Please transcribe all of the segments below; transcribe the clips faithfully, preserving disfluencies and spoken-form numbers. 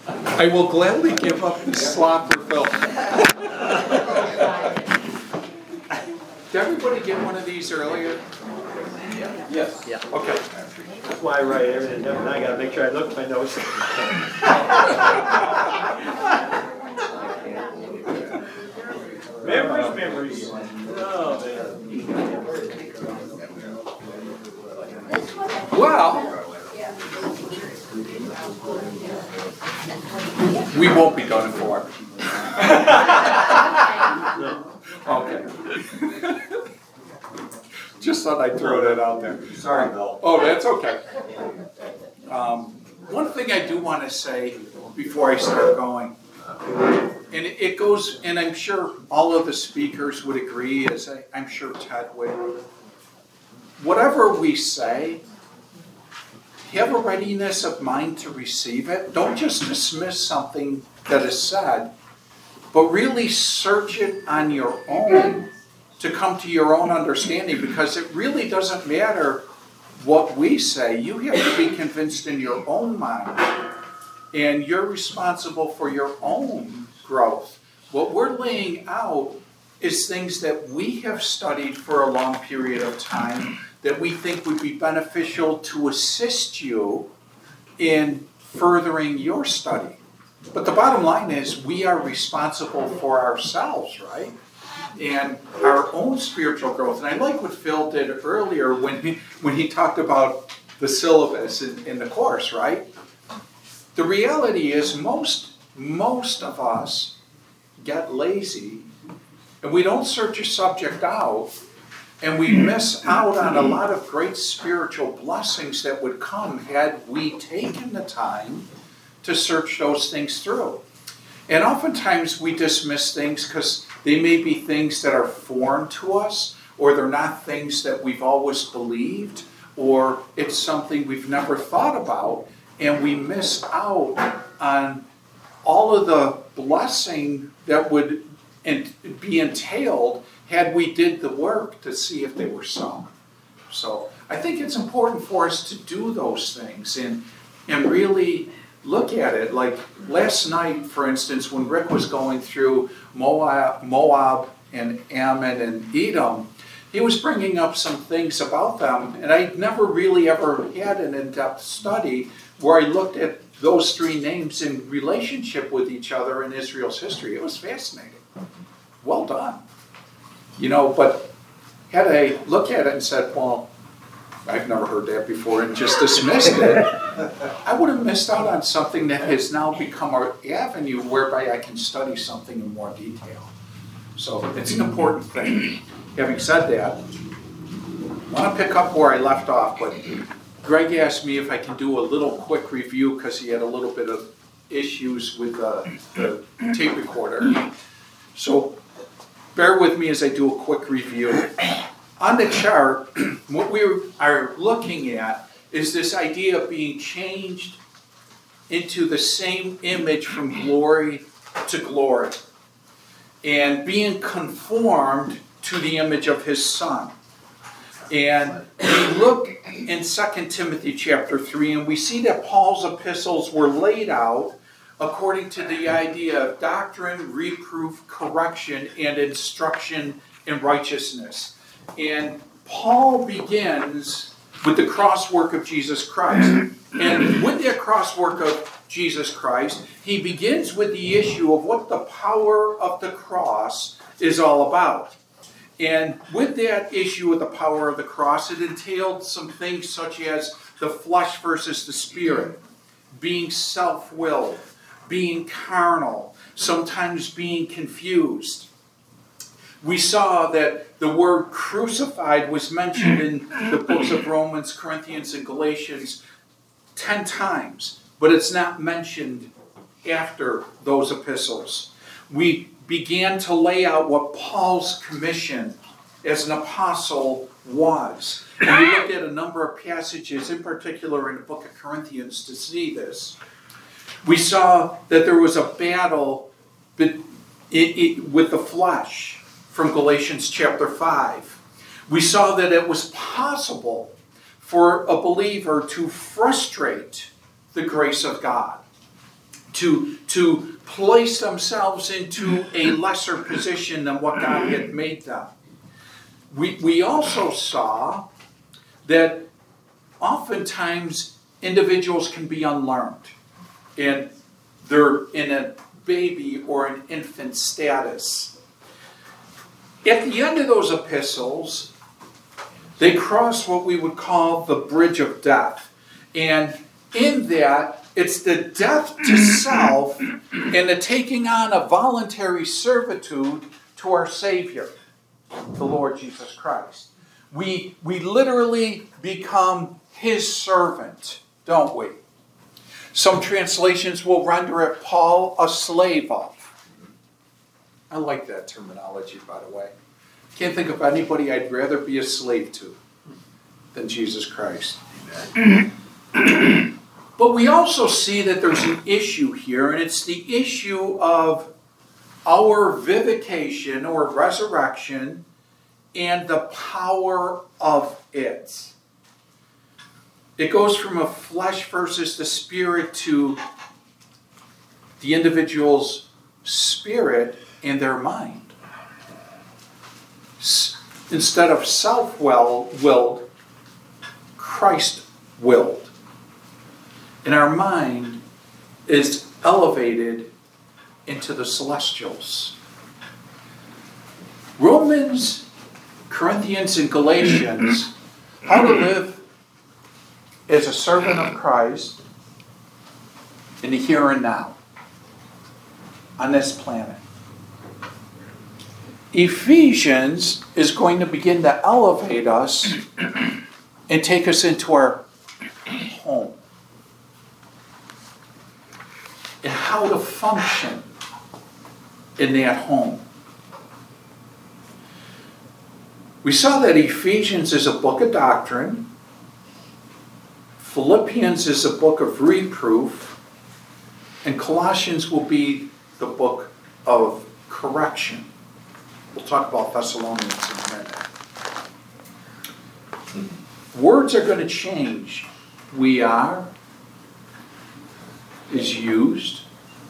I will gladly give up the slop for Phil. Did everybody get one of these earlier? Yes. Yeah. Okay. That's why I write everything down. Now I gotta make sure I look at my notes. Memories, memories. Oh, man. Well, we won't be done in four. Okay. Just thought I'd throw that out there. Sorry, Bill. Oh, that's okay. Um, one thing I do want to say before I start going, and it, it goes, and I'm sure all of the speakers would agree, as I, I'm sure Ted would. Whatever we say, have a readiness of mind to receive it. Don't just dismiss something that is said, but really search it on your own to come to your own understanding, because it really doesn't matter what we say. You have to be convinced in your own mind, and you're responsible for your own growth. What we're laying out is things that we have studied for a long period of time that we think would be beneficial to assist you in furthering your study. But the bottom line is we are responsible for ourselves, right? And our own spiritual growth. And I like what Phil did earlier when he, when he talked about the syllabus in, in the course, right? The reality is most, most of us get lazy and we don't search a subject out, and we miss out on a lot of great spiritual blessings that would come had we taken the time to search those things through. And oftentimes we dismiss things because they may be things that are foreign to us, or they're not things that we've always believed, or it's something we've never thought about, and we miss out on all of the blessing that would be entailed had we did the work to see if they were so. So I think it's important for us to do those things and and really look at it. Like last night, for instance, when Rick was going through Moab, Moab and Ammon and Edom, he was bringing up some things about them, and I never really ever had an in-depth study where I looked at those three names in relationship with each other in Israel's history. It was fascinating. Well done. You know, but had I looked at it and said, well, I've never heard that before, and just dismissed it, I would have missed out on something that has now become our avenue whereby I can study something in more detail. So it's an important thing. Having said that, I want to pick up where I left off, but Greg asked me if I can do a little quick review because he had a little bit of issues with the, the tape recorder. So bear with me as I do a quick review. On the chart, what we are looking at is this idea of being changed into the same image from glory to glory and being conformed to the image of his Son. And we look in Second Timothy chapter three, and we see that Paul's epistles were laid out according to the idea of doctrine, reproof, correction, and instruction in righteousness. And Paul begins with the cross work of Jesus Christ. And with that cross work of Jesus Christ, he begins with the issue of what the power of the cross is all about. And with that issue of the power of the cross, it entailed some things such as the flesh versus the spirit, being self-willed, being carnal, sometimes being confused. We saw that the word crucified was mentioned in the books of Romans, Corinthians, and Galatians ten times, but it's not mentioned after those epistles. We began to lay out what Paul's commission as an apostle was. And we looked at a number of passages, in particular in the book of Corinthians, to see this. We saw that there was a battle with the flesh from Galatians chapter five. We saw that it was possible for a believer to frustrate the grace of God. to, to place themselves into a lesser position than what God had made them. We, we also saw that oftentimes individuals can be unlearned, and they're in a baby or an infant status. At the end of those epistles, they cross what we would call the bridge of death. And in that, it's the death to self and the taking on a voluntary servitude to our Savior, the Lord Jesus Christ. We, we literally become His servant, don't we? Some translations will render it Paul a slave of. I like that terminology, by the way. Can't think of anybody I'd rather be a slave to than Jesus Christ. But we also see that there's an issue here, and it's the issue of our vivification or resurrection and the power of it. It goes from a flesh versus the spirit to the individual's spirit and their mind. Instead of self-willed, Christ-willed. And our mind is elevated into the celestials. Romans, Corinthians, and Galatians, how to live as a servant of Christ in the here and now on this planet. Ephesians is going to begin to elevate us and take us into our home. And how to function in that home. We saw that Ephesians is a book of doctrine. Philippians is a book of reproof. And Colossians will be the book of correction. We'll talk about Thessalonians in a minute. Words are going to change. We are is used.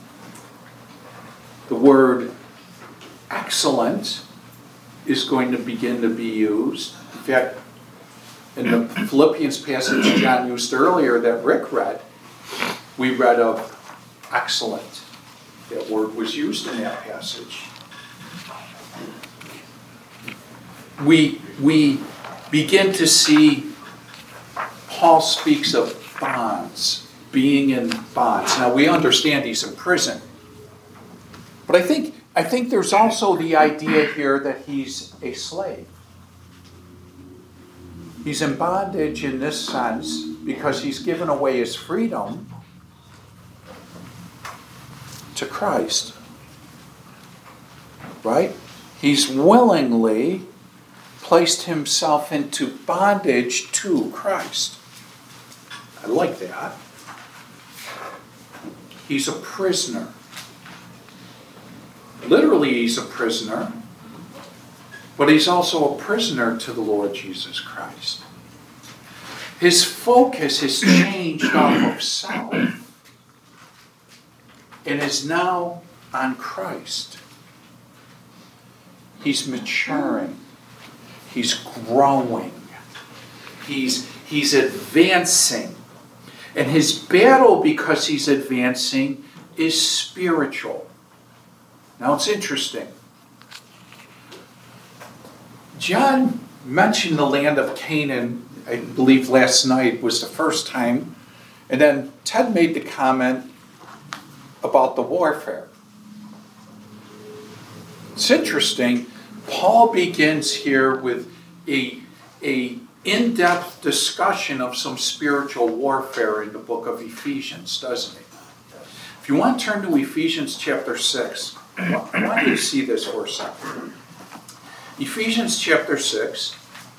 The word excellent is going to begin to be used. In fact, in the Philippians passage John used earlier that Rick read, we read of excellent. That word was used in that passage. We, we begin to see Paul speaks of bonds, being in bonds. Now we understand he's in prison. But I think I think there's also the idea here that he's a slave. He's in bondage in this sense because he's given away his freedom to Christ. Right? He's willingly placed himself into bondage to Christ. I like that. He's a prisoner. Literally, he's a prisoner, but he's also a prisoner to the Lord Jesus Christ. His focus has changed off of self and is now on Christ. He's maturing. He's growing. He's, he's advancing. And his battle, because he's advancing, is spiritual. Now it's interesting. John mentioned the land of Canaan, I believe last night was the first time. And then Ted made the comment about the warfare. It's interesting. Paul begins here with a, a in-depth discussion of some spiritual warfare in the book of Ephesians, doesn't he? If you want to turn to Ephesians chapter six, I want you to see this for a second. Ephesians chapter six.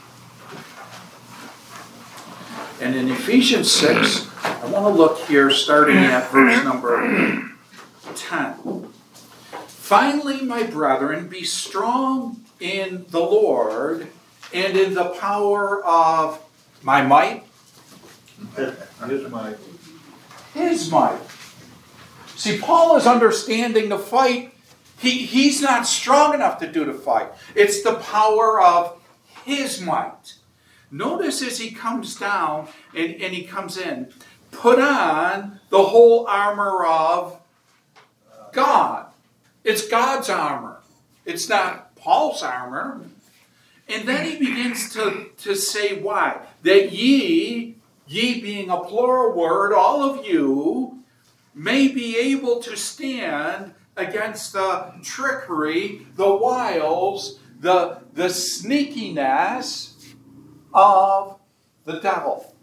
And in Ephesians six, I want to look here starting at verse number ten. Finally, my brethren, be strong in the Lord and in the power of my might. His might. His might. See, Paul is understanding the fight. He, he's not strong enough to do the fight. It's the power of his might. Notice as he comes down and, and he comes in, put on the whole armor of God. It's God's armor. It's not Paul's armor. And then he begins to, to say why. That ye, ye being a plural word, all of you, may be able to stand against the trickery, the wiles, the, the sneakiness of the devil.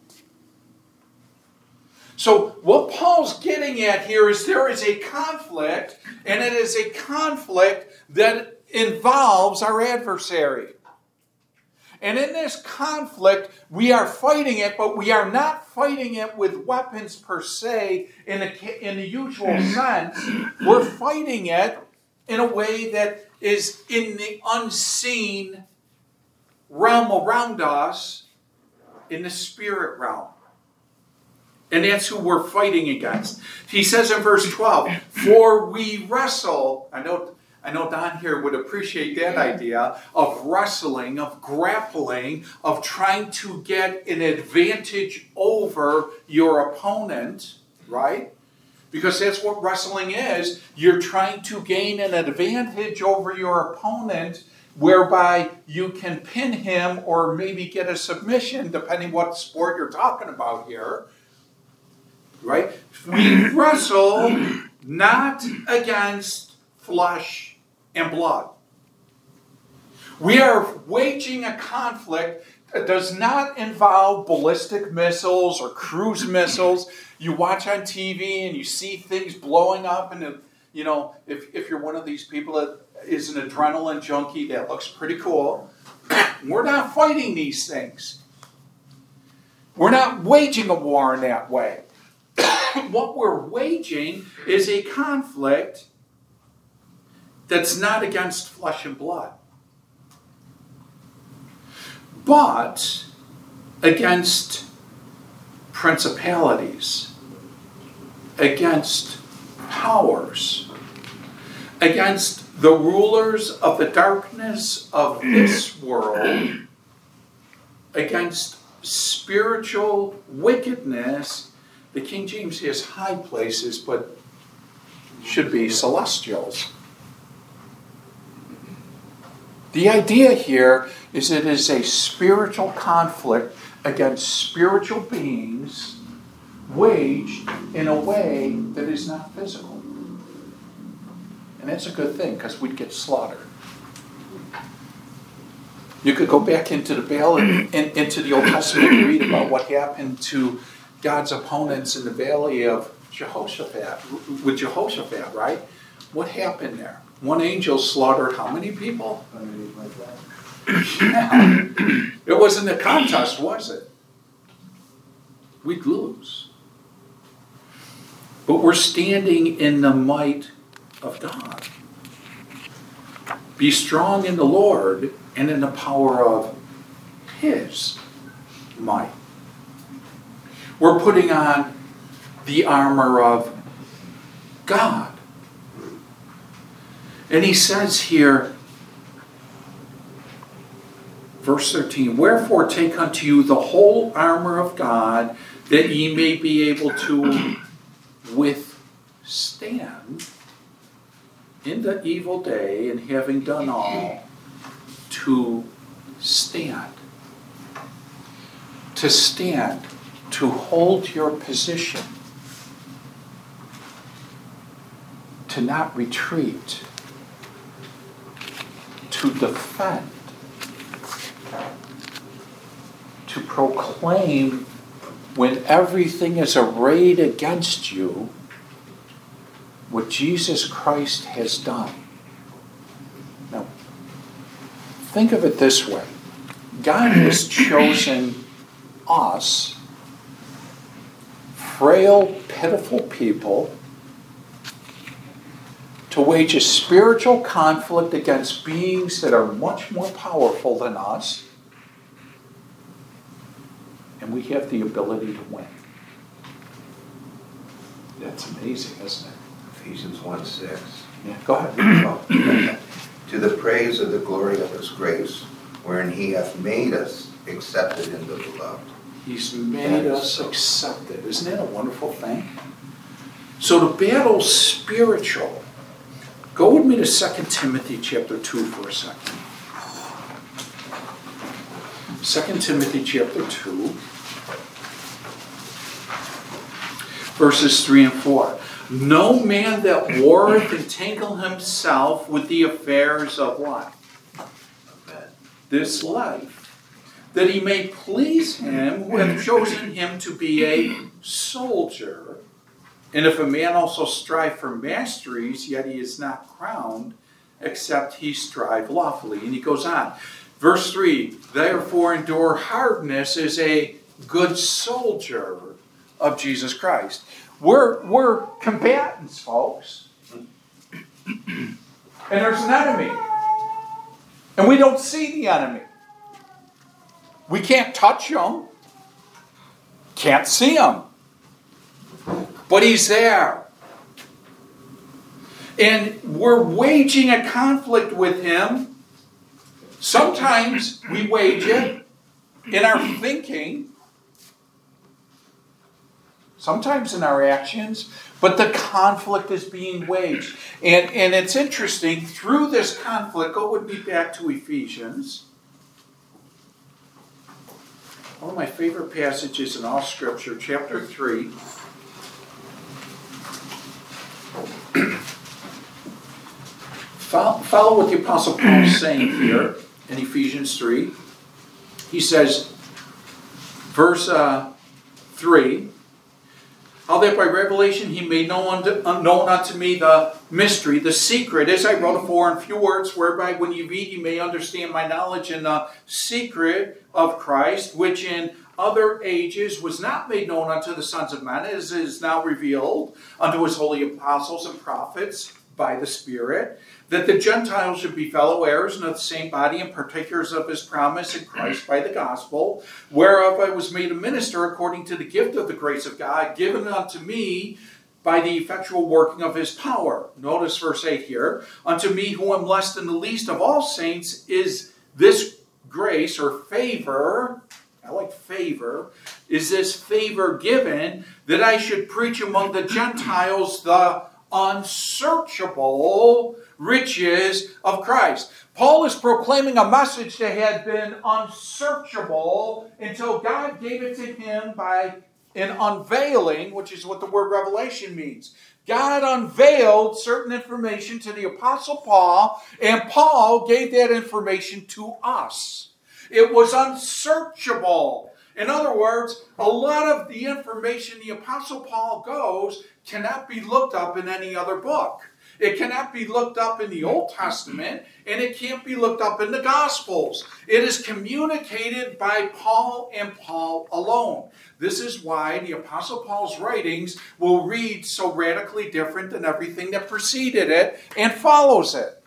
So what Paul's getting at here is there is a conflict, and it is a conflict that involves our adversary. And in this conflict, we are fighting it, but we are not fighting it with weapons per se in, a, in the usual sense. We're fighting it in a way that is in the unseen realm around us, in the spirit realm. And that's who we're fighting against. He says in verse twelve, for we wrestle, I know I know Don here would appreciate that idea of wrestling, of grappling, of trying to get an advantage over your opponent, right? Because that's what wrestling is. You're trying to gain an advantage over your opponent whereby you can pin him or maybe get a submission, depending what sport you're talking about here, right? We wrestle not against flesh and blood. We are waging a conflict that does not involve ballistic missiles or cruise missiles. You watch on T V and you see things blowing up, and you know, if, if you're one of these people that is an adrenaline junkie, that looks pretty cool. We're not fighting these things. We're not waging a war in that way. What we're waging is a conflict that's not against flesh and blood, but against principalities, against powers, against the rulers of the darkness of this world, against spiritual wickedness. The King James has high places, but should be celestials. The idea here is it is a spiritual conflict against spiritual beings waged in a way that is not physical. And that's a good thing, because we'd get slaughtered. You could go back into the valley, in, into the Old Testament and read about what happened to God's opponents in the valley of Jehoshaphat, with Jehoshaphat, right? What happened there? One angel slaughtered how many people? Yeah. It wasn't a contest, was it? We'd lose. But we're standing in the might of God. Be strong in the Lord and in the power of His might. We're putting on the armor of God. And he says here, verse thirteen, wherefore take unto you the whole armor of God, that ye may be able to withstand in the evil day, and having done all, to stand. To stand, to hold your position, to not retreat, to defend, to proclaim when everything is arrayed against you what Jesus Christ has done. Now, think of it this way. God has chosen us, frail, pitiful people, to wage a spiritual conflict against beings that are much more powerful than us, and we have the ability to win. That's amazing, isn't it? Ephesians one six. Yeah, go ahead. To the praise of the glory of his grace, wherein he hath made us accepted in the beloved. He's made us accepted. Isn't that a wonderful thing? So the battle's spiritual. Go with me to Second Timothy chapter two for a second. Second Timothy chapter two, verses three and four. No man that warreth entangle himself with the affairs of what? This life, that he may please him who hath chosen him to be a soldier. And if a man also strive for masteries, yet he is not crowned, except he strive lawfully. And he goes on. Verse three, therefore endure hardness as a good soldier of Jesus Christ. We're, we're combatants, folks. And there's an enemy. And we don't see the enemy. We can't touch him. Can't see him. But he's there. And we're waging a conflict with him. Sometimes we wage it in our thinking. Sometimes in our actions. But the conflict is being waged. And, and it's interesting, through this conflict, go with me back to Ephesians. One of my favorite passages in all Scripture, chapter three. follow, follow what the Apostle Paul is saying here in Ephesians three. He says, verse uh, three, how that by revelation he made known unto, known unto me the mystery, the secret, as I wrote afore in few words, whereby when you read you may understand my knowledge in the secret of Christ, which in other ages was not made known unto the sons of men, as is now revealed unto his holy apostles and prophets by the Spirit, that the Gentiles should be fellow heirs and of the same body and partakers of his promise in Christ by the gospel, whereof I was made a minister according to the gift of the grace of God, given unto me by the effectual working of his power. Notice verse eight here. Unto me who am less than the least of all saints is this grace or favor, I like favor, is this favor given that I should preach among the Gentiles the unsearchable riches of Christ. Paul is proclaiming a message that had been unsearchable until God gave it to him by an unveiling, which is what the word revelation means. God unveiled certain information to the Apostle Paul, and Paul gave that information to us. It was unsearchable. In other words, a lot of the information the Apostle Paul goes cannot be looked up in any other book. It cannot be looked up in the Old Testament, and it can't be looked up in the Gospels. It is communicated by Paul and Paul alone. This is why the Apostle Paul's writings will read so radically different than everything that preceded it and follows it.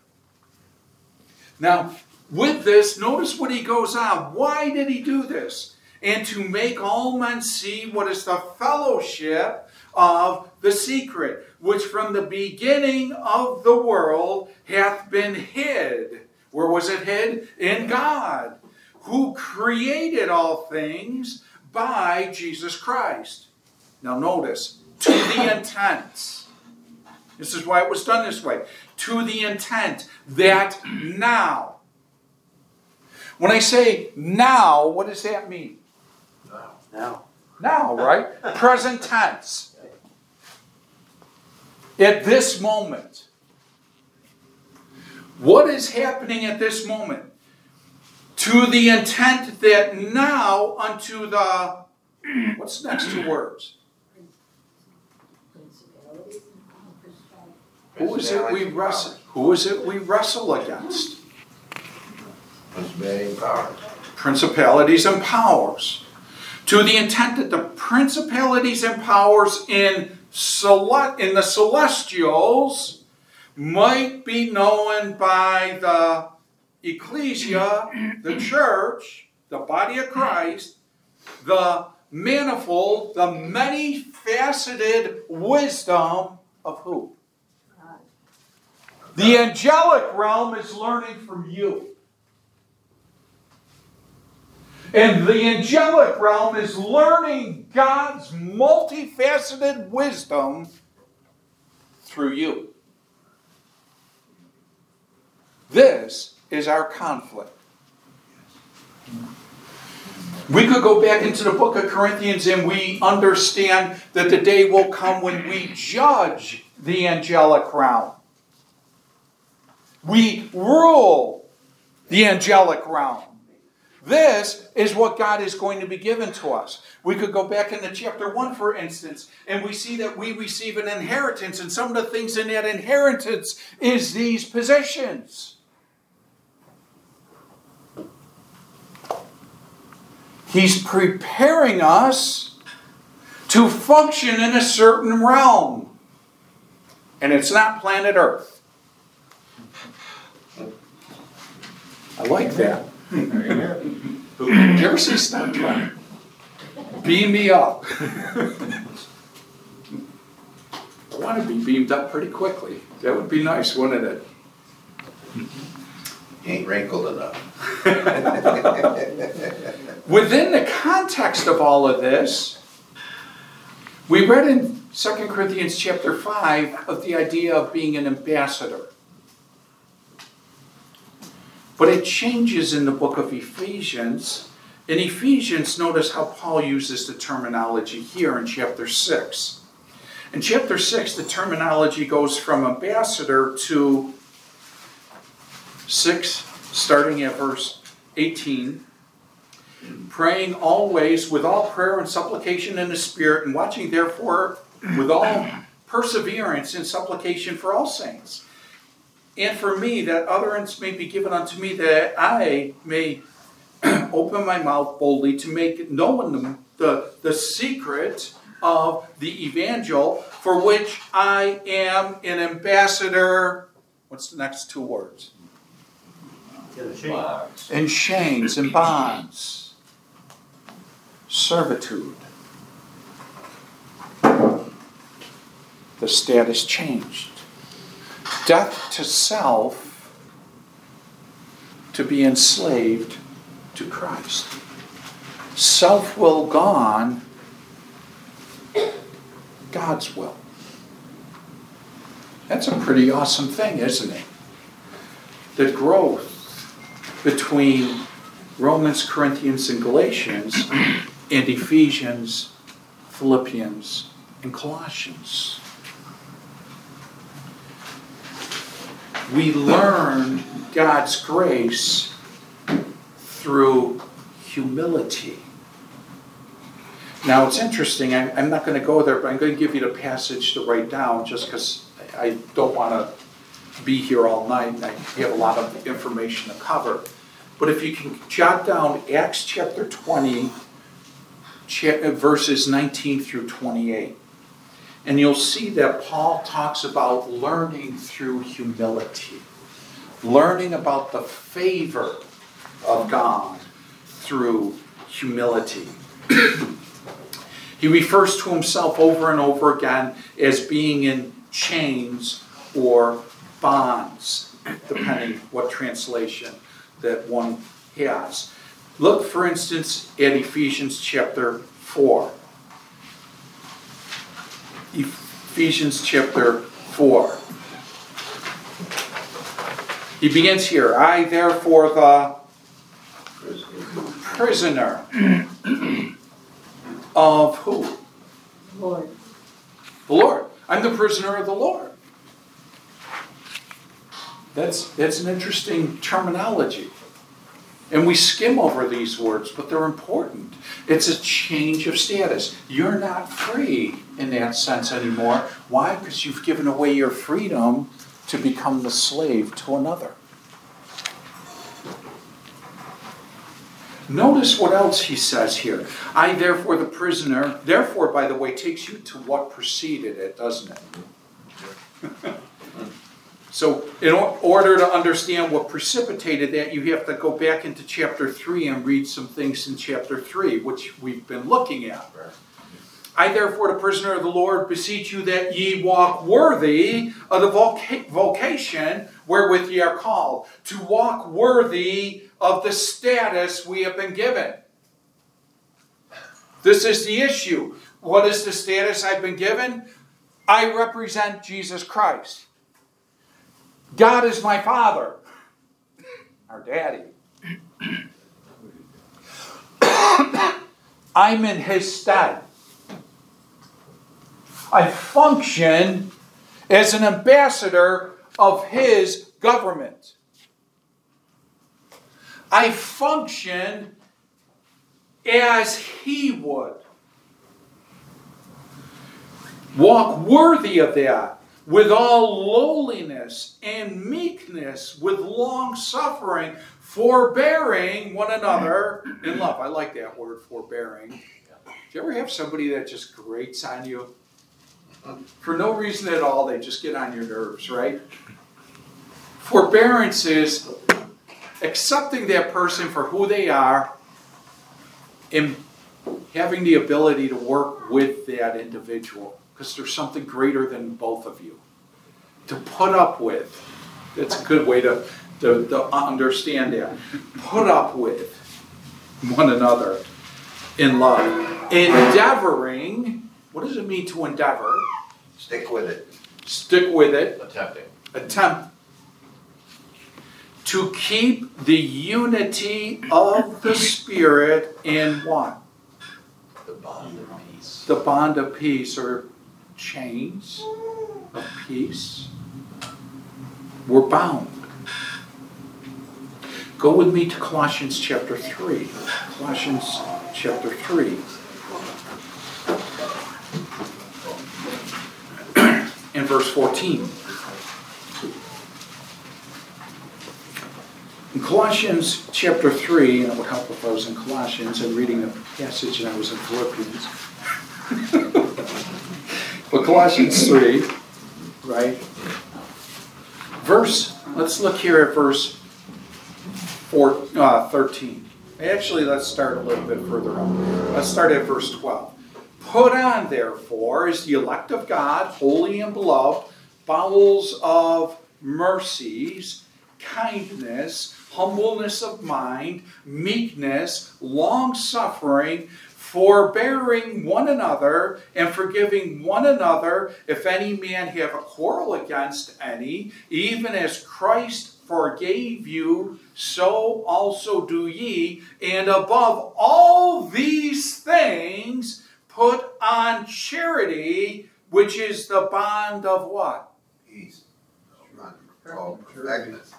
Now, with this, notice what he goes on. Why did he do this? And to make all men see what is the fellowship of the secret, which from the beginning of the world hath been hid. Where was it hid? In God, who created all things by Jesus Christ. Now notice, to the intent. This is why it was done this way. To the intent that now. When I say now, what does that mean? Now. Now. Now, right? Present tense. At this moment. What is happening at this moment? To the intent that now unto the, what's the next two words? Who is it we wrestle? Who is it we wrestle against? Principalities and powers. Principalities and powers. To the intent that the principalities and powers in Cele- in the celestials might be known by the ecclesia, the church, the body of Christ, the manifold, the many-faceted wisdom of who? The angelic realm is learning from you. And the angelic realm is learning God's multifaceted wisdom through you. This is our conflict. We could go back into the book of Corinthians and we understand that the day will come when we judge the angelic realm. We rule the angelic realm. This is what God is going to be given to us. We could go back into chapter one, for instance, and we see that we receive an inheritance, and some of the things in that inheritance is these possessions. He's preparing us to function in a certain realm. And it's not planet Earth. I like that. Did you ever see Star Trek? Beam me up. I want to be beamed up pretty quickly. That would be nice, wouldn't it? Ain't wrinkled enough. Within the context of all of this, we read in Second Corinthians chapter five of the idea of being an ambassador. But it changes in the book of Ephesians. In Ephesians, notice how Paul uses the terminology here in chapter six. In chapter six, the terminology goes from ambassador to six, starting at verse eighteen. Praying always with all prayer and supplication in the Spirit, and watching therefore with all perseverance and supplication for all saints. And for me, that utterance may be given unto me, that I may open my mouth boldly to make known the, the, the secret of the evangel, for which I am an ambassador. What's the next two words? In chains and bonds. Servitude. The status changed. Death to self, to be enslaved to Christ. Self-will gone, God's will. That's a pretty awesome thing, isn't it? The growth between Romans, Corinthians, and Galatians, and Ephesians, Philippians, and Colossians. We learn God's grace through humility. Now it's interesting, I'm, I'm not going to go there, but I'm going to give you the passage to write down just because I don't want to be here all night and I have a lot of information to cover. But if you can jot down Acts chapter twenty, verses nineteen through twenty-eight. And you'll see that Paul talks about learning through humility. Learning about the favor of God through humility. He refers to himself over and over again as being in chains or bonds, depending what translation that one has. Look, for instance, at Ephesians chapter four. Ephesians chapter four. He begins here. I, therefore, the prisoner of who? Lord. The Lord. I'm the prisoner of the Lord. That's, that's an interesting terminology. And we skim over these words, but they're important. It's a change of status. You're not free in that sense anymore. Why? Because you've given away your freedom to become the slave to another. Notice what else he says here. I, therefore, the prisoner, therefore, by the way, takes you to what preceded it, doesn't it? So in order to understand what precipitated that, you have to go back into chapter three and read some things in chapter three, which we've been looking at. I therefore, the prisoner of the Lord, beseech you that ye walk worthy of the voca- vocation wherewith ye are called, to walk worthy of the status we have been given. This is the issue. What is the status I've been given? I represent Jesus Christ. God is my Father, our daddy. I'm in his stead. I function as an ambassador of his government. I function as he would. Walk worthy of that, with all lowliness and meekness, with long suffering, forbearing one another in love. I like that word, forbearing. Do you ever have somebody that just grates on you? For no reason at all, they just get on your nerves, right? Forbearance is accepting that person for who they are and having the ability to work with that individual, because there's something greater than both of you to put up with. That's a good way to, to, to understand that. Put up with one another in love. Endeavoring, what does it mean to endeavor? Stick with it. Stick with it. Attempting. Attempt. To keep the unity of the Spirit in what? The bond of peace. The bond of peace, or chains of peace. We're bound. Go with me to Colossians chapter three. Colossians chapter three. And verse fourteen. In Colossians chapter three, and it would help if I was in Colossians and reading the passage and I was in Philippians. But Colossians three, right? Verse, let's look here at verse four, uh, thirteen. Actually, let's start a little bit further on. Let's start at verse twelve. Put on, therefore, as the elect of God, holy and beloved, bowels of mercies, kindness, humbleness of mind, meekness, long-suffering, forbearing one another, and forgiving one another, if any man have a quarrel against any, even as Christ forgave you, so also do ye. And above all these things, put on charity, which is the bond of what? Peace. Oh, perfectness.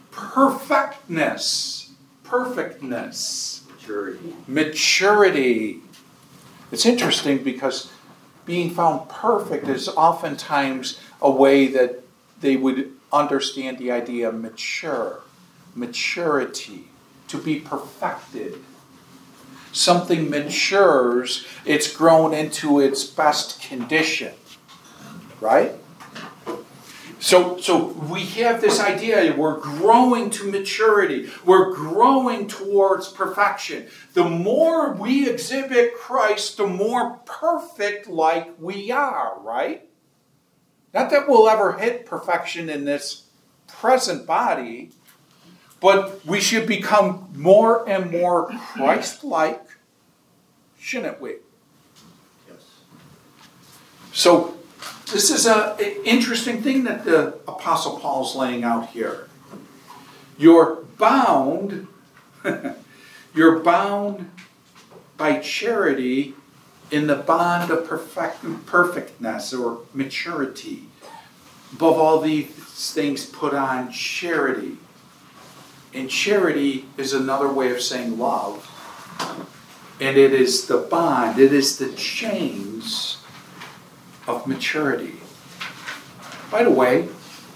Perfectness. Perfectness. Maturity. Maturity. It's interesting because being found perfect is oftentimes a way that they would understand the idea of mature. Maturity. To be perfected. Something matures, it's grown into its best condition. Right? So, so we have this idea, we're growing to maturity. We're growing towards perfection. The more we exhibit Christ, the more perfect like we are, right? Not that we'll ever hit perfection in this present body, but we should become more and more Christ-like, shouldn't we? Yes. So, this is an interesting thing that the Apostle Paul's laying out here. You're bound, you're bound by charity in the bond of perfect, perfectness or maturity. Above all these things, put on charity. And charity is another way of saying love. And it is the bond, it is the chains of maturity. By the way,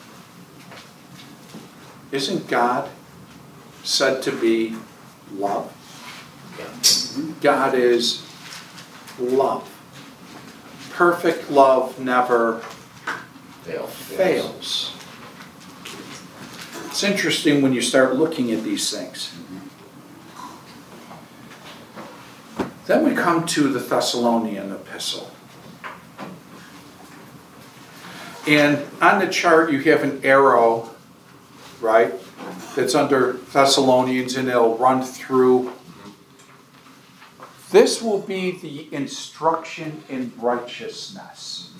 isn't God said to be love? God is love. Perfect love never Fail. fails. It's interesting when you start looking at these things. Then we come to the Thessalonian epistle. And on the chart you have an arrow, right, that's under Thessalonians, and it'll run through. This will be the instruction in righteousness.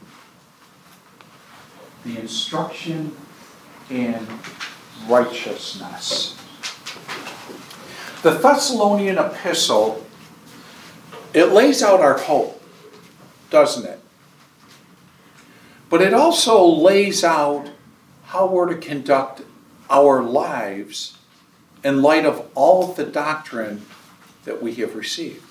The instruction in righteousness. The Thessalonian epistle, it lays out our hope, doesn't it? But it also lays out how we're to conduct our lives in light of all of the doctrine that we have received.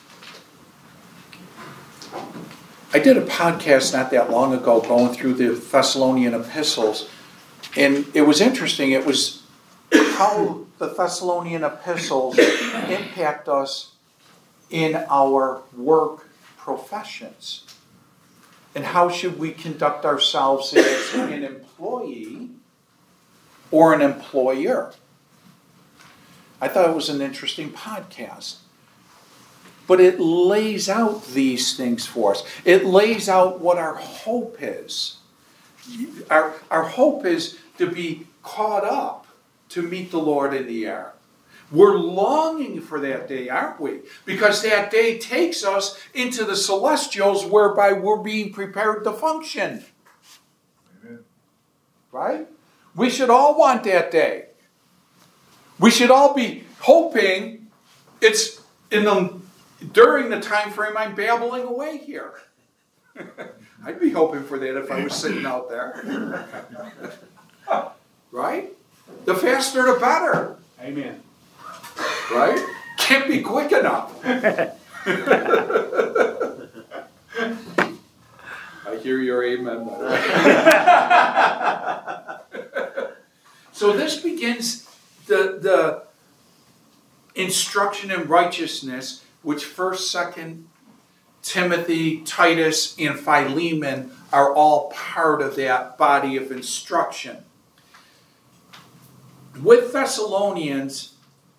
I did a podcast not that long ago going through the Thessalonian epistles, and it was interesting. It was how the Thessalonian epistles impact us in our work professions. And how should we conduct ourselves as an employee or an employer? I thought it was an interesting podcast. But it lays out these things for us. It lays out what our hope is. Our, our hope is to be caught up to meet the Lord in the air. We're longing for that day, aren't we? Because that day takes us into the celestials whereby we're being prepared to function. Amen. Right? We should all want that day. We should all be hoping it's in the during the time frame I'm babbling away here. I'd be hoping for that if I was sitting out there. Right? The faster the better. Amen. Right? Can't be quick enough. I hear your amen. So this begins the, the instruction in righteousness, which first, second Timothy, Titus, and Philemon are all part of that body of instruction. With Thessalonians,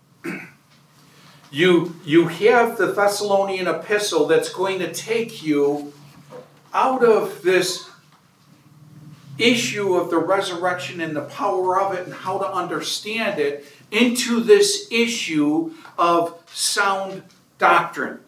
You, you have the Thessalonian epistle that's going to take you out of this issue of the resurrection and the power of it and how to understand it into this issue of sound doctrine.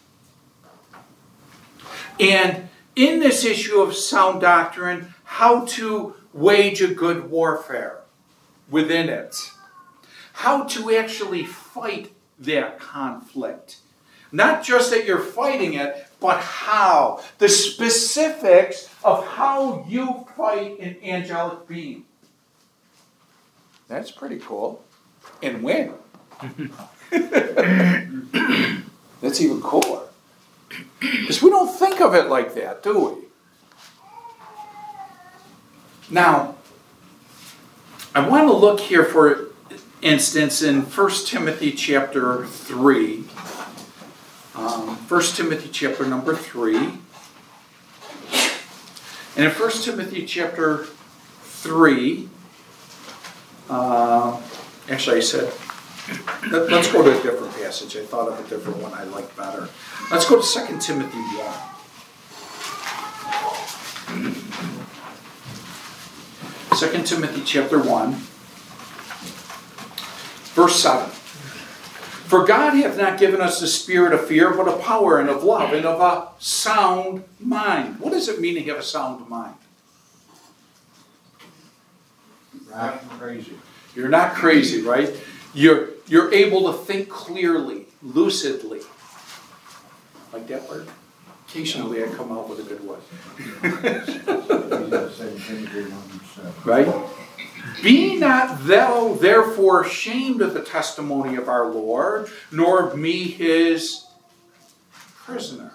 And in this issue of sound doctrine, how to wage a good warfare within it. How to actually fight that conflict. Not just that you're fighting it, but how. The specifics of how you fight an angelic being. That's pretty cool. And win. That's even cooler. Because we don't think of it like that, do we? Now, I want to look here for instance in First Timothy chapter three. Um, First Timothy chapter number three. And in First Timothy chapter three, uh, actually I said, let, let's go to a different passage. I thought of a different one I like better. Let's go to Second Timothy one. Second Timothy chapter one. Verse seven. For God hath not given us the spirit of fear, but of power and of love and of a sound mind. What does it mean to have a sound mind? Right, crazy. You're not crazy, right? You're, you're able to think clearly, lucidly. Like that word? Occasionally I come out with a good one. Right? Be not thou therefore ashamed of the testimony of our Lord, nor of me his prisoner.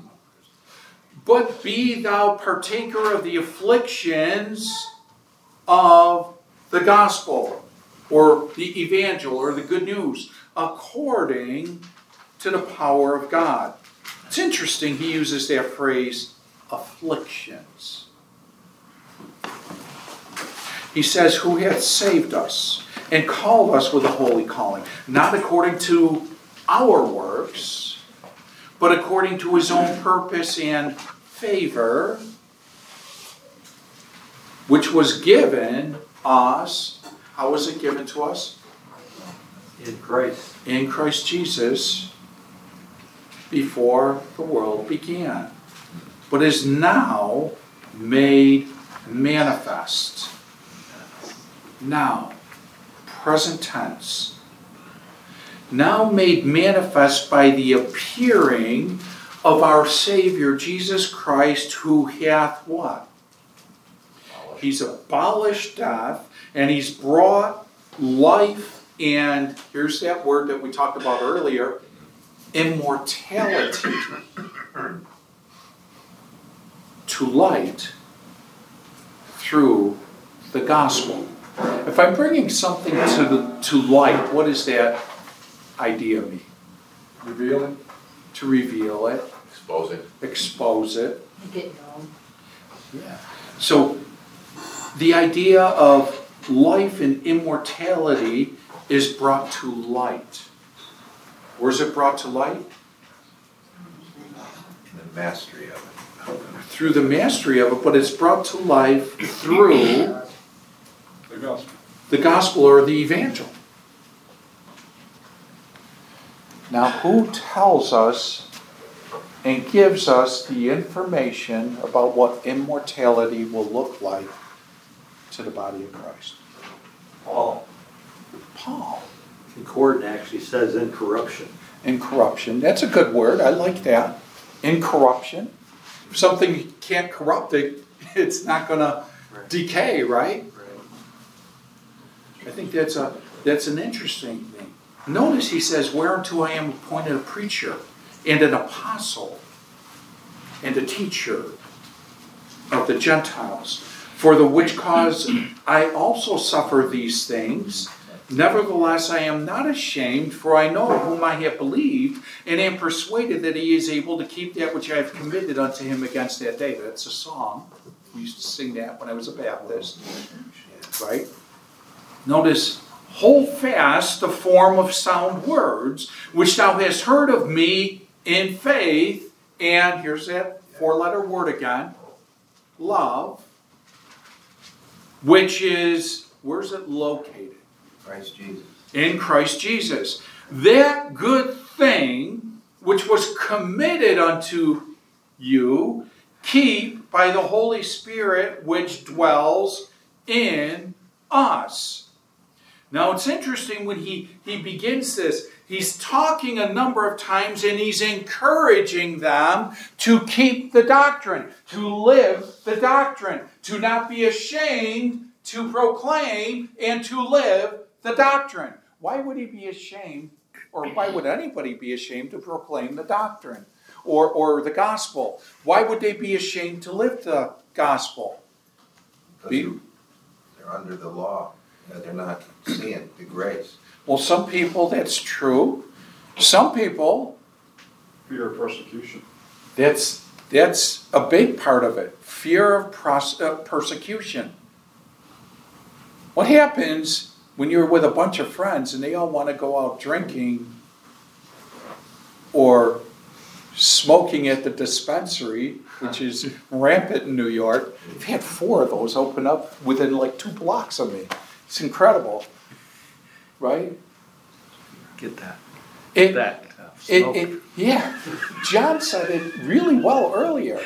But be thou partaker of the afflictions of the gospel, or the evangel, or the good news, according to the power of God. It's interesting he uses that phrase, afflictions. He says, who hath saved us and called us with a holy calling, not according to our works, but according to his own purpose and favor, which was given us. How was it given to us? In Christ. In Christ Jesus before the world began, but is now made manifest. Now, present tense. Now made manifest by the appearing of our Savior Jesus Christ, who hath what? He's abolished death, and he's brought life, and here's that word that we talked about earlier, immortality to light through the gospel. If I'm bringing something to the, to light, what does that idea mean? Revealing. To reveal it, Exposing. expose it. Make it known. Yeah. So the idea of life and immortality is brought to light. Where's it brought to light? The mastery of it. Through the mastery of it, but it's brought to life through The gospel. the gospel or the evangel. Now, who tells us and gives us the information about what immortality will look like to the body of Christ? Paul. Paul. Concordant actually says incorruption. Incorruption. That's a good word. I like that. Incorruption. If something can't corrupt it, it's not going to Right. decay, right? Right. I think that's a that's an interesting thing. Notice he says, whereunto I am appointed a preacher and an apostle and a teacher of the Gentiles, for the which cause I also suffer these things. Nevertheless, I am not ashamed, for I know whom I have believed, and am persuaded that he is able to keep that which I have committed unto him against that day. That's a song. We used to sing that when I was a Baptist. Right? Notice, hold fast the form of sound words, which thou hast heard of me in faith, and here's that four-letter word again, love, which is, where's it located? Christ Jesus. In Christ Jesus. That good thing which was committed unto you, keep by the Holy Spirit which dwells in us. Now it's interesting when he, he begins this, he's talking a number of times and he's encouraging them to keep the doctrine, to live the doctrine, to not be ashamed to proclaim and to live the doctrine. Why would he be ashamed, or why would anybody be ashamed to proclaim the doctrine or, or the gospel? Why would they be ashamed to live the gospel? Because Be- they're, they're under the law. You know, they're not seeing the grace. Well, some people, that's true. Some people, Fear of persecution. that's, that's a big part of it. Fear of pros- uh, persecution. What happens when you're with a bunch of friends and they all want to go out drinking or smoking at the dispensary, which is rampant in New York? I've had four of those open up within like two blocks of me. It's incredible, right? Get that. It, That. it, it, yeah, John said it really well earlier.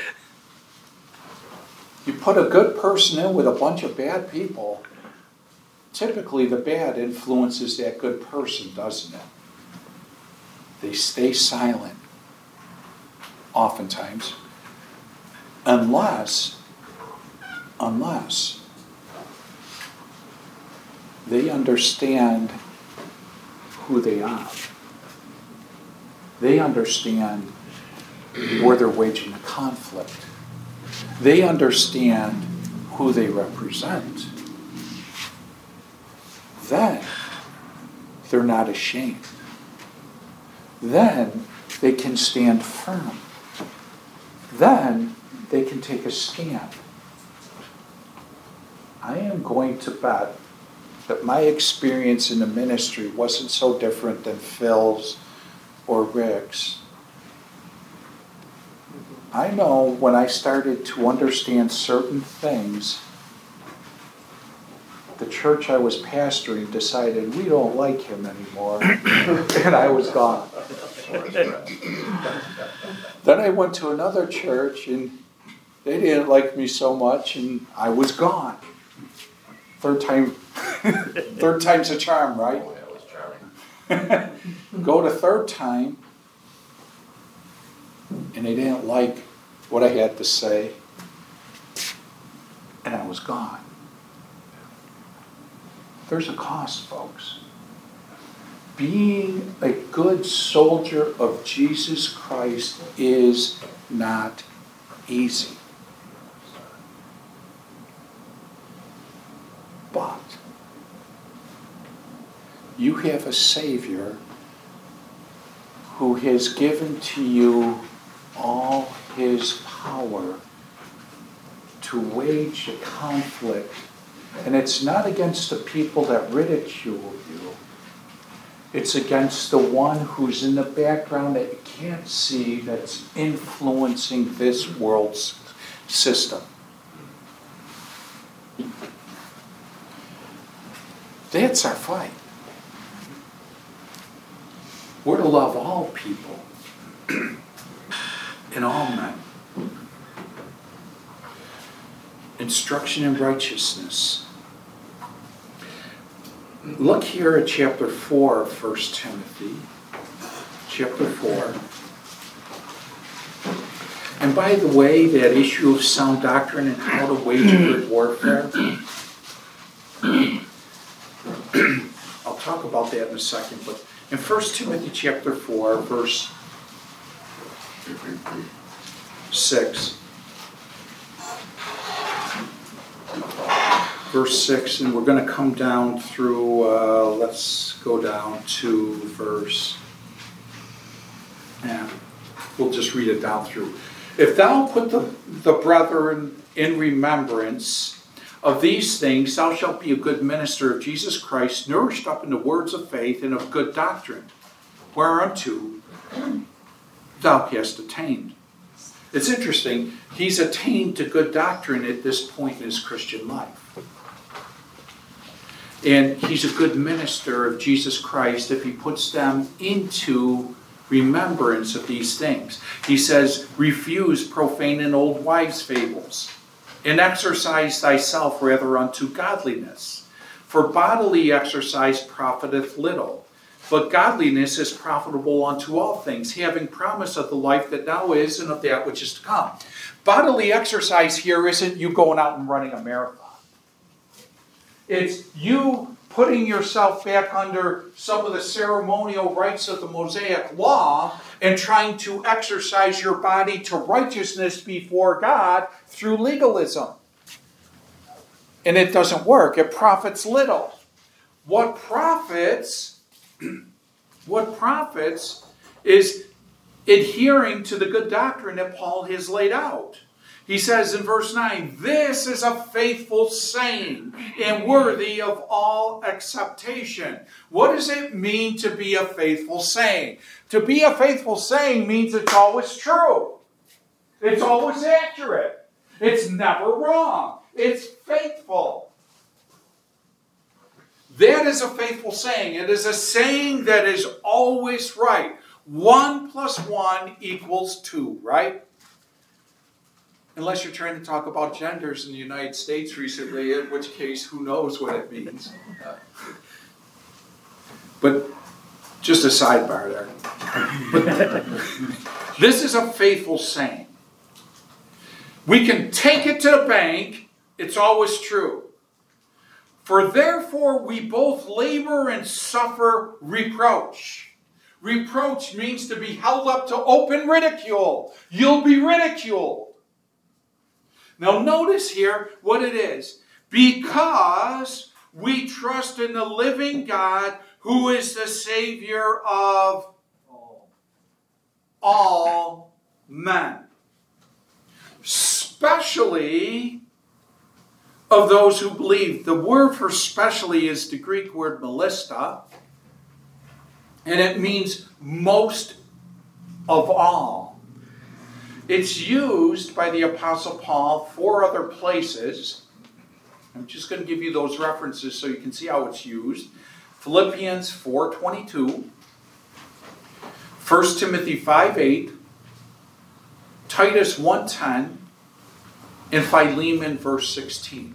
You put a good person in with a bunch of bad people, typically the bad influences that good person, doesn't it? They stay silent, oftentimes, unless, unless they understand who they are. They understand where they're waging a conflict. They understand who they represent. Then they're not ashamed. Then they can stand firm. Then they can take a stand. I am going to bet that my experience in the ministry wasn't so different than Phil's or Rick's I know when I started to understand certain things, the church I was pastoring decided we don't like him anymore, and I was gone. Then I went to another church, and they didn't like me so much, and I was gone. Third time, third time's a charm, right? Oh, that was charming. Go to third time, and they didn't like what I had to say, and I was gone. There's a cost, folks. Being a good soldier of Jesus Christ is not easy. But you have a Savior who has given to you all his power to wage a conflict. And it's not against the people that ridicule you. It's against the one who's in the background that you can't see that's influencing this world's system. That's our fight. We're to love all people and all men. Instruction in righteousness. Look here at chapter four of First Timothy. Chapter four. And by the way, that issue of sound doctrine and how to wage a good warfare, I'll talk about that in a second, but in First Timothy chapter four, verse six, verse six, and we're going to come down through, uh, let's go down to verse, yeah, we'll just read it down through. If thou put the, the brethren in remembrance of these things, thou shalt be a good minister of Jesus Christ, nourished up in the words of faith and of good doctrine, whereunto thou hast attained. It's interesting, he's attained to good doctrine at this point in his Christian life. And he's a good minister of Jesus Christ if he puts them into remembrance of these things. He says, refuse profane and old wives' fables, and exercise thyself rather unto godliness. For bodily exercise profiteth little, but godliness is profitable unto all things, having promise of the life that now is and of that which is to come. Bodily exercise here isn't you going out and running a marathon. It's you putting yourself back under some of the ceremonial rites of the Mosaic law and trying to exercise your body to righteousness before God through legalism. And it doesn't work. It profits little. What profits, what profits is adhering to the good doctrine that Paul has laid out. He says in verse nine, this is a faithful saying and worthy of all acceptation. What does it mean to be a faithful saying? To be a faithful saying means it's always true. It's always accurate. It's never wrong. It's faithful. That is a faithful saying. It is a saying that is always right. One plus one equals two, right? Unless you're trying to talk about genders in the United States recently, in which case, who knows what it means. But just a sidebar there. But this is a faithful saying. We can take it to the bank. It's always true. For therefore we both labor and suffer reproach. Reproach means to be held up to open ridicule. You'll be ridiculed. Now notice here what it is. Because we trust in the living God who is the Savior of all men. Especially of those who believe. The word for specially is the Greek word melista. And it means most of all. It's used by the Apostle Paul four other places. I'm just going to give you those references so you can see how it's used. Philippians four twenty-two, First Timothy five eight, Titus one ten, and Philemon verse sixteen.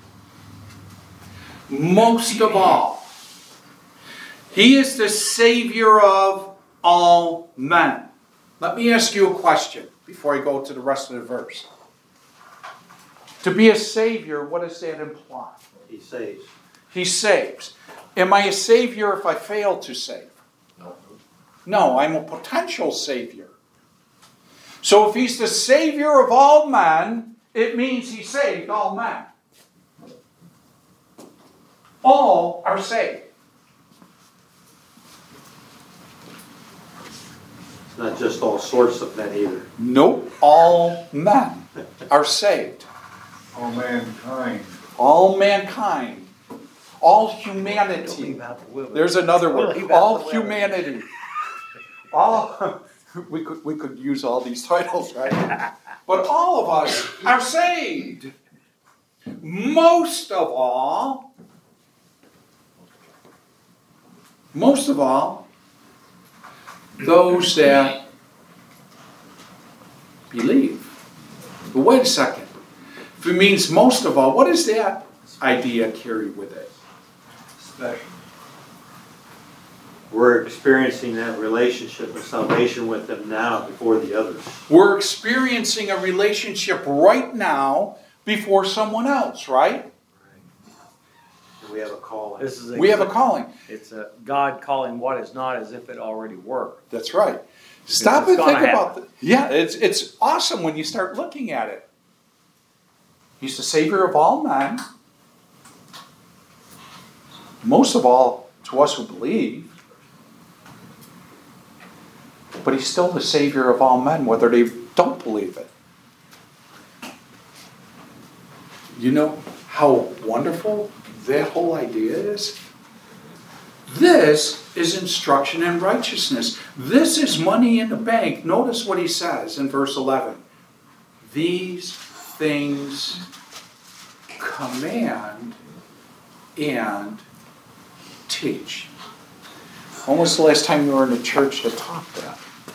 Most of all, he is the Savior of all men. Let me ask you a question before I go to the rest of the verse. To be a Savior, what does that imply? He saves. He saves. Am I a Savior if I fail to save? No. No, I'm a potential Savior. So if he's the Savior of all men, it means he saved all men. All are saved. It's not just all sorts of men either. Nope. All men are saved. All mankind. All mankind. All humanity. There's another word. All humanity. All we could we could use all these titles, right? But all of us are saved. Most of all, most of all, those that believe. But wait a second. If it means most of all, what does that idea carry with it? Special. We're experiencing that relationship of salvation with them now before the others. We're experiencing a relationship right now before someone else, right? And we have a calling. This is a, We have a calling. It's a God calling what is not as if it already were. That's right. Stop It's and think gonna about it. Yeah, it's it's awesome when you start looking at it. He's the Savior of all men. Most of all, to us who believe. But he's still the Savior of all men, whether they don't believe it. You know how wonderful that whole idea is? This is instruction in righteousness. This is money in the bank. Notice what he says in verse eleven. These things command and teach. When was the last time you were in a church that taught that?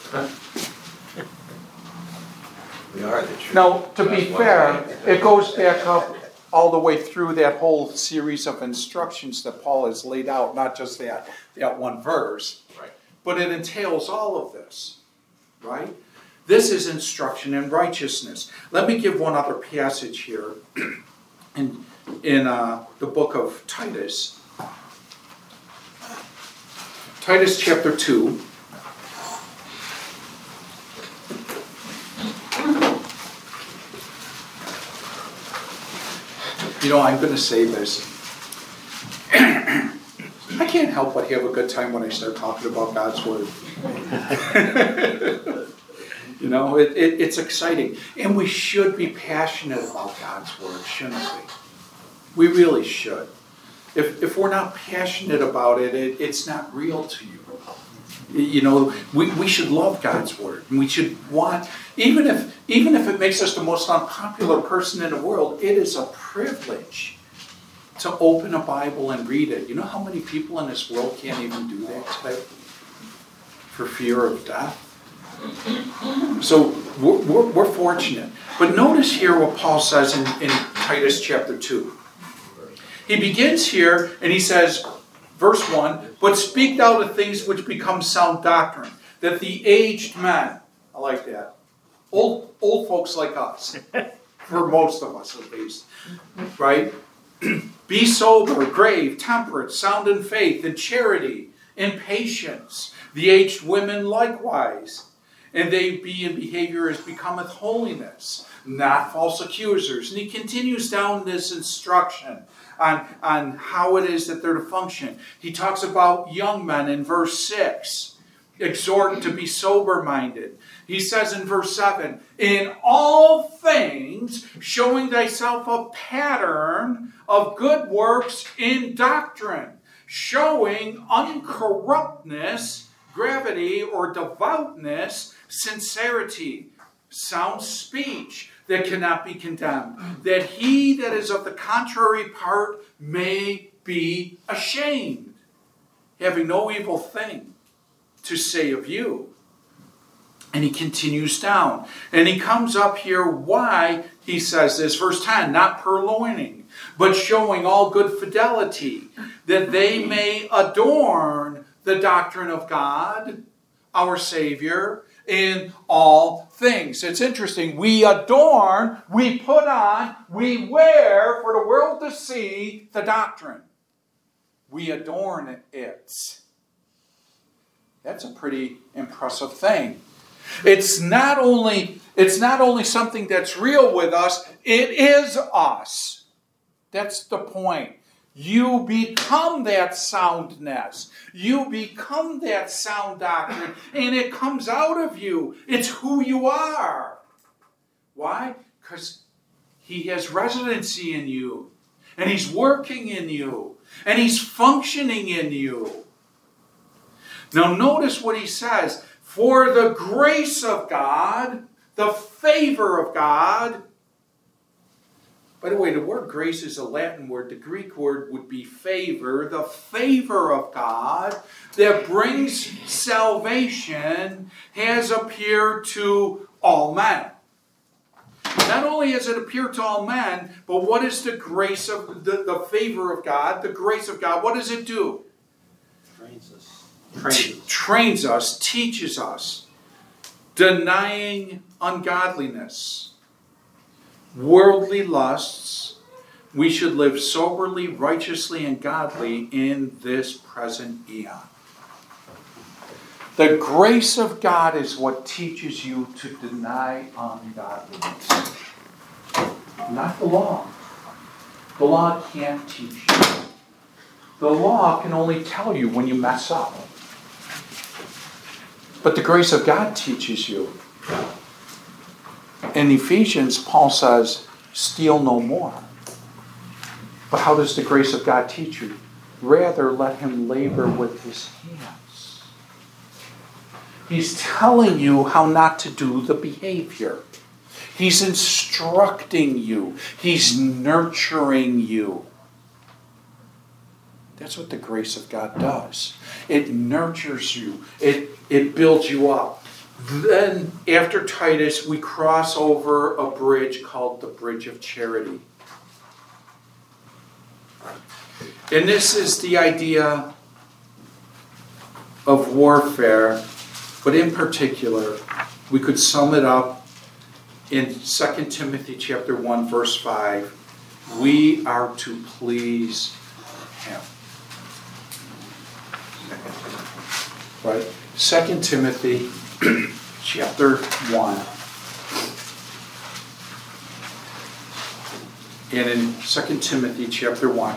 We are the church. Now, to be That's why fair, I- it goes back up all the way through that whole series of instructions that Paul has laid out, not just that, that one verse, Right. but it entails all of this, right? This is instruction in righteousness. Let me give one other passage here in, in uh, the book of Titus. Titus chapter two. You know, I'm going to say this. I can't help but have a good time when I start talking about God's Word. You know, it, it, it's exciting. And we should be passionate about God's Word, shouldn't we? We really should. If, if we're not passionate about it, it, it's not real to you. You know, we, we should love God's Word. And we should want, even if even if it makes us the most unpopular person in the world, it is a privilege to open a Bible and read it. You know how many people in this world can't even do that today? For fear of death. So we're, we're, we're fortunate. But notice here what Paul says in, in Titus chapter two. He begins here and he says, verse one, but speak thou the things which become sound doctrine, that the aged men, I like that, old old folks like us, for most of us at least, right? Be sober, grave, temperate, sound in faith, in charity, in patience. The aged women likewise. And they be in behavior as becometh holiness, not false accusers. And he continues down this instruction on, on how it is that they're to function. He talks about young men in verse six, exhort to be sober-minded. He says in verse seven, in all things showing thyself a pattern of good works in doctrine, showing uncorruptness, gravity, or devoutness, sincerity. sound speech that cannot be condemned, that he that is of the contrary part may be ashamed, having no evil thing to say of you. And he continues down. And he comes up here why he says this. Verse ten, not purloining, but showing all good fidelity, that they may adorn the doctrine of God, our Savior, in all things. It's interesting. We adorn, we put on, we wear for the world to see the doctrine. We adorn it. That's a pretty impressive thing. It's not only, it's not only something that's real with us, it is us. That's the point. You become that soundness. You become that sound doctrine, and it comes out of you. It's who you are. Why? Because he has residency in you, and he's working in you, and he's functioning in you. Now notice what he says. For the grace of God, the favor of God. By the way, the word grace is a Latin word. The Greek word would be favor. The favor of God that brings salvation has appeared to all men. Not only has it appeared to all men, but what is the grace of the, the favor of God? The grace of God, what does it do? Trains us. Trains us. Trains us, teaches us, denying ungodliness, worldly lusts. We should live soberly, righteously, and godly in this present eon. The grace of God is what teaches you to deny ungodliness. Not the law. The law can't teach you. The law can only tell you when you mess up. But the grace of God teaches you. In Ephesians, Paul says, steal no more. But how does the grace of God teach you? Rather, let him labor with his hands. He's telling you how not to do the behavior. He's instructing you. He's nurturing you. That's what the grace of God does. It nurtures you. It, it builds you up. Then, after Titus, we cross over a bridge called the Bridge of Charity. And this is the idea of warfare, but in particular, we could sum it up in Second Timothy chapter one, verse five. We are to please him. Right? Second Timothy chapter one. And in Second Timothy chapter one,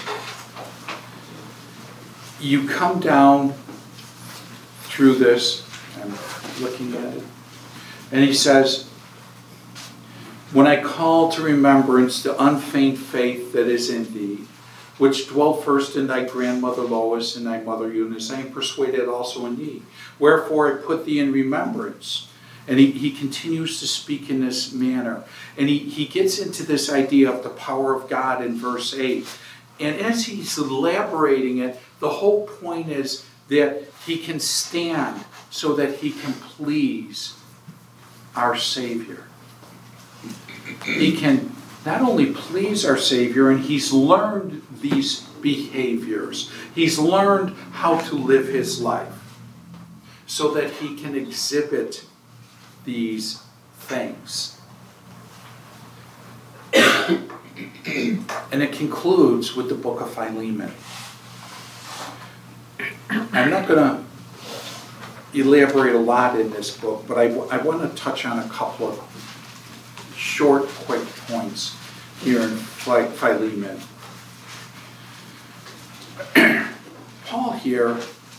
you come down through this, I'm looking at it, and he says, when I call to remembrance the unfeigned faith that is in thee, which dwelt first in thy grandmother Lois and thy mother Eunice, I am persuaded also in thee. Wherefore I put thee in remembrance. And he, he continues to speak in this manner. And he, he gets into this idea of the power of God in verse eight. And as he's elaborating it, the whole point is that he can stand so that he can please our Savior. He can not only please our Savior, and he's learned these behaviors. He's learned how to live his life so that he can exhibit these things. And it concludes with the book of Philemon. I'm not going to elaborate a lot in this book, but I, I want to touch on a couple of short, quick points here in Philemon. Paul here,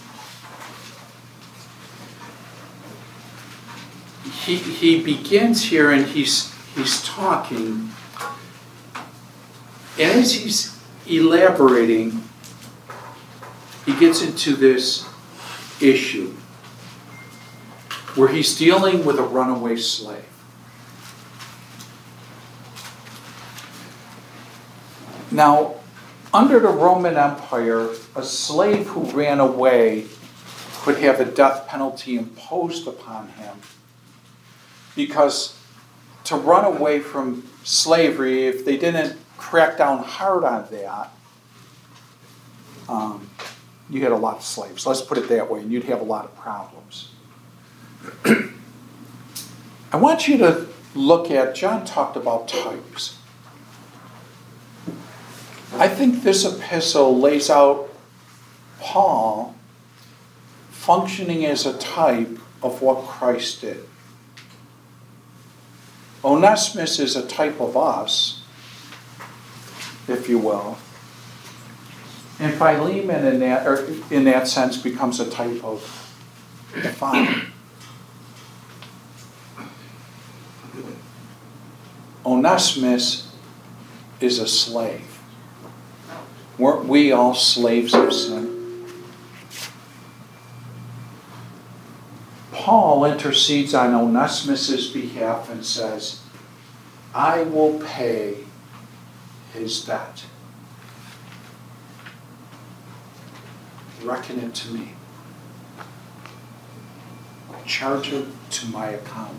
he, he begins here and he's, he's talking, and as he's elaborating, he gets into this issue where he's dealing with a runaway slave. Now, under the Roman Empire, a slave who ran away could have a death penalty imposed upon him, because to run away from slavery, if they didn't crack down hard on that, um, you had a lot of slaves. Let's put it that way, and you'd have a lot of problems. I want you to look at, John talked about types. I think this epistle lays out Paul functioning as a type of what Christ did. Onesimus is a type of us, if you will. And Philemon in that, or in that sense becomes a type of the Father. Onesimus is a slave. Weren't we all slaves of sin? Paul intercedes on Onesimus' behalf and says, I will pay his debt. Reckon it to me. Charge it to my account.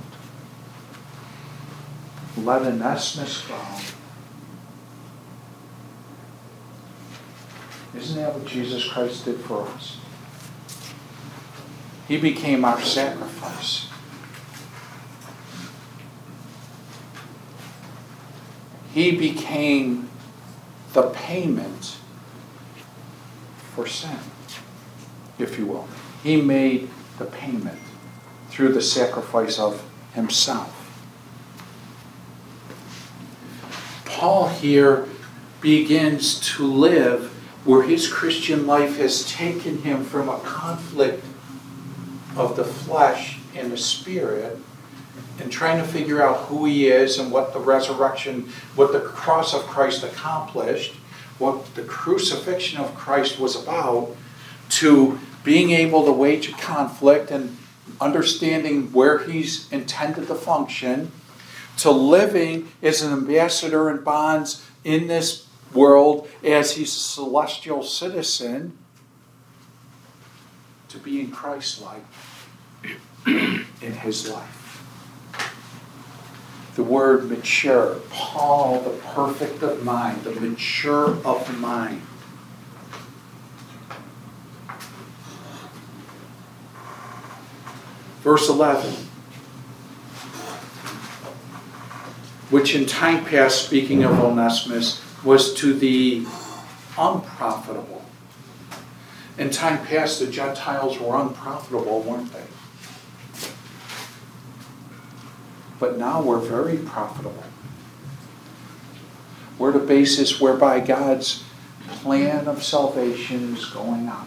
Let Onesimus go. Isn't that what Jesus Christ did for us? He became our sacrifice. He became the payment for sin, if you will. He made the payment through the sacrifice of himself. Paul here begins to live where his Christian life has taken him from a conflict of the flesh and the spirit, and trying to figure out who he is and what the resurrection, what the cross of Christ accomplished, what the crucifixion of Christ was about, to being able to wage a conflict and understanding where he's intended to function, to living as an ambassador in bonds in this world as he's a celestial citizen, to being Christ-like in his life. The word mature, Paul, the perfect of mind, the mature of mind. Verse eleven. Which in time past, speaking of Onesimus, was to the unprofitable. In time past, the Gentiles were unprofitable, weren't they? But now we're very profitable. We're the basis whereby God's plan of salvation is going out.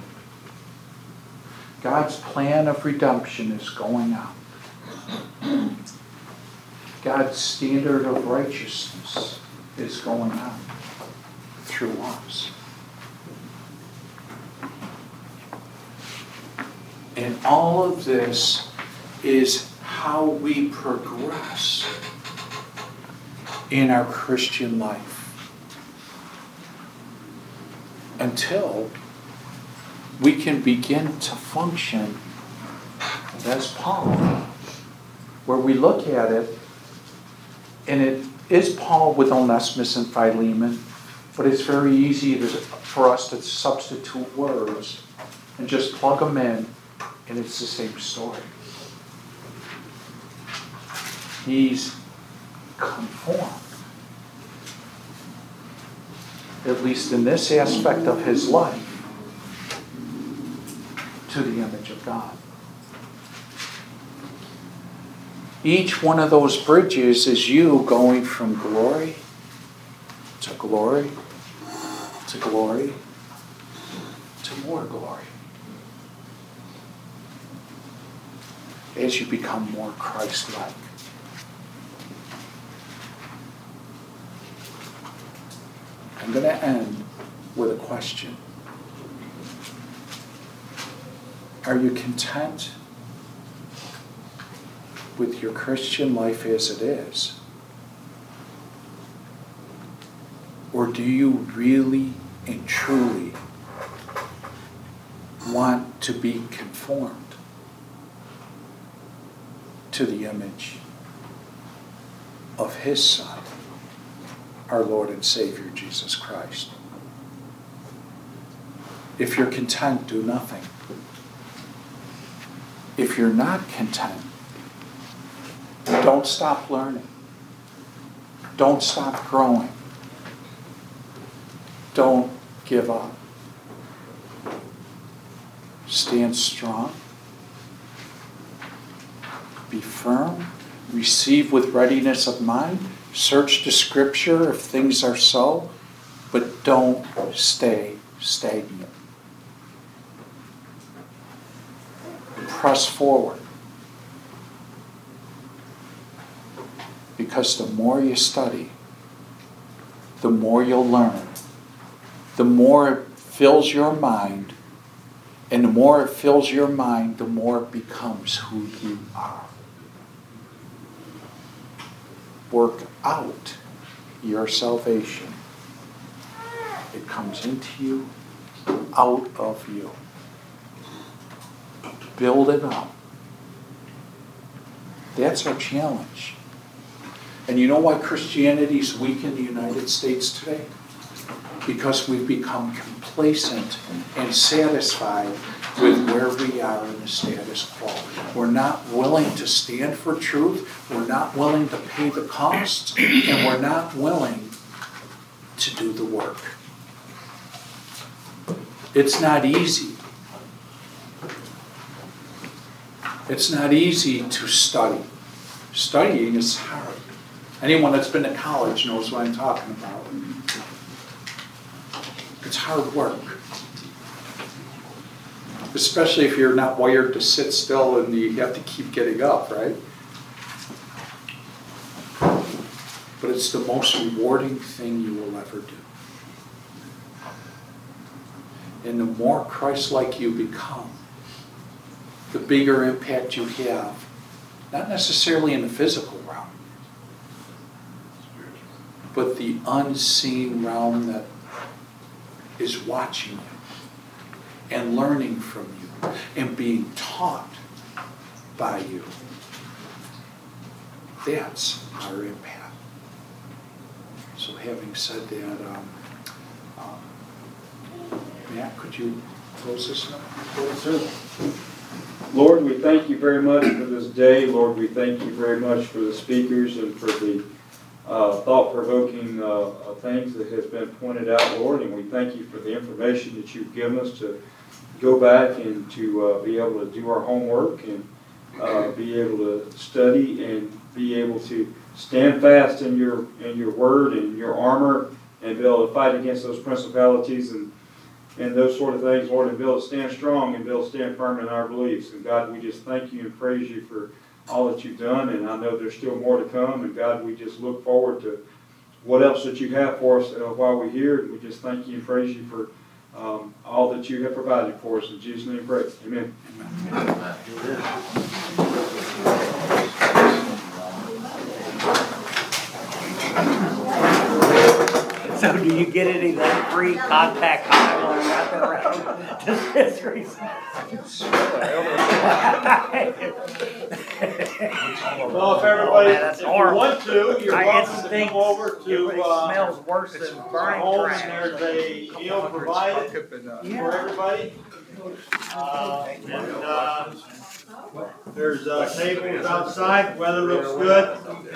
God's plan of redemption is going out. God's standard of righteousness is going out through us. And all of this is how we progress in our Christian life until we can begin to function as Paul, where we look at it, and it is Paul with Onesimus and Philemon, but it's very easy to, for us to substitute words and just plug them in, and it's the same story. He's conformed, at least in this aspect of his life, to the image of God. Each one of those bridges is you going from glory to glory to glory to more glory as you become more Christ-like. I'm going to end with a question. Are you content with your Christian life as it is? Or do you really and truly want to be conformed to the image of His Son, our Lord and Savior, Jesus Christ? If you're content, do nothing. If you're not content, don't stop learning. Don't stop growing. Don't give up. Stand strong. Be firm. Receive with readiness of mind. Search the Scripture if things are so, but don't stay stagnant. Press forward. Because the more you study, the more you'll learn. The more it fills your mind, and the more it fills your mind, the more it becomes who you are. Work out your salvation. It comes into you, out of you. Build it up. That's our challenge. And you know why Christianity is weak in the United States today? Because we've become complacent and satisfied with where we are in the status quo. We're not willing to stand for truth. We're not willing to pay the cost. And we're not willing to do the work. It's not easy. It's not easy to study. Studying is hard. Anyone that's been to college knows what I'm talking about. It's hard work. Especially if you're not wired to sit still and you have to keep getting up, right? But it's the most rewarding thing you will ever do. And the more Christ-like you become, the bigger impact you have, not necessarily in the physical realm, but the unseen realm that is watching you and learning from you and being taught by you. That's our impact. So having said that, um, um, Matt, could you close this up? Yes, sir. Lord, we thank you very much for this day. Lord, we thank you very much for the speakers and for the uh, thought-provoking uh, uh, things that has been pointed out, Lord. And we thank you for the information that you've given us to go back and to uh, be able to do our homework and uh, be able to study and be able to stand fast in your in your word and your armor and be able to fight against those principalities and and those sort of things, Lord, and be able to stand strong and be able to stand firm in our beliefs. And God, we just thank you and praise you for all that you've done, and I know there's still more to come. And God, we just look forward to what else that you have for us uh, while we're here. And we just thank you and praise you for um, all that you have provided for us. In Jesus' name, pray. Amen. So do you get any of that free contact tile or nothing around dispensaries? Well, if everybody, Oh, man, that's if you horrible. want to, you're I welcome to instinct- come over to, It uh, smells worse than our burning home, trash. and there's a meal provided for everybody. Uh, and, uh, there's, uh, tables outside, weather looks good.